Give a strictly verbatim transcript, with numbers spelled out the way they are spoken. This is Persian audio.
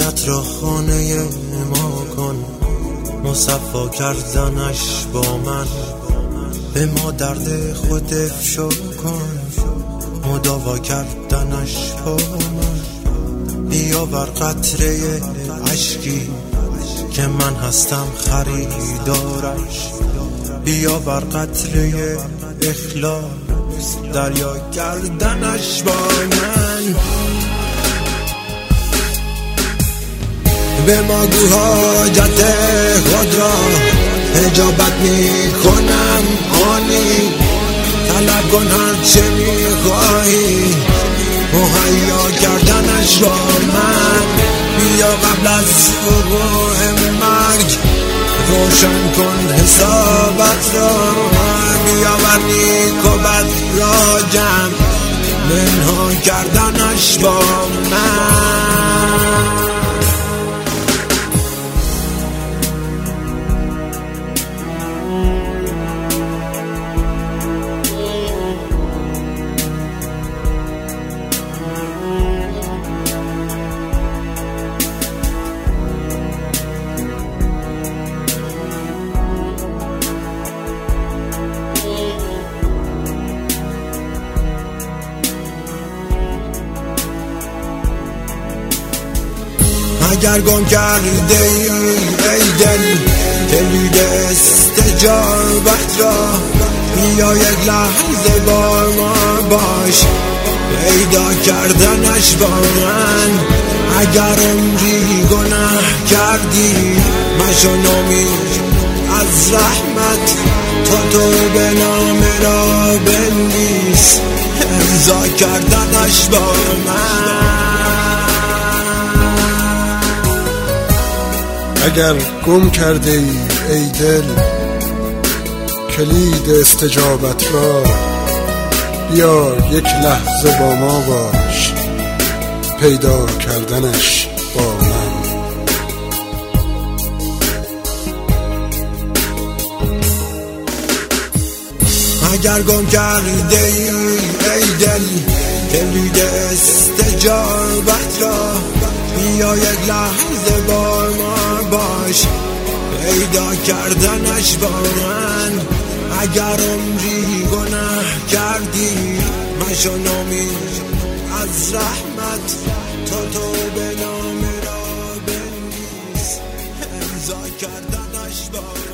دلت را خانه ما کن، مصفا کردنش با من، به ما درد خود افشا کن، مداوا کردنش با من. بیاور قطره عشقی که من هستم خریدارش، بیاور قطره اخلاص دریا کردنش با من. به ما گو حاجت خود را اجابت می کنم آنی، طلب کن هر چه می خواهی مهیا کردنش با من. بیا قبل از وقوع مرگ روشن کن حسابت را، بیاور نیک و بد را جمع منها کردنش با من. اگر گم کرده ای ای دل کلید استجابت را، بیا یک لحظه با ما باش پیدا کردنش با من. اگر عمری گناه کردی مشو نومید از رحمت، تا تو به نام را بنویس امضا کردنش با من. اگر گم کرده ای ای دل کلید استجابت را، بیا یک لحظه با ما باش پیدا کردنش با من. اگر گم کرده ای ای دل کلید استجابت را، بیا یک لحظه با ما باش پیدا کردنش با من. اگر عمری گناه کردی مشو نومید از رحمت، تا تو به نام را بنویس امضا کردنش با من.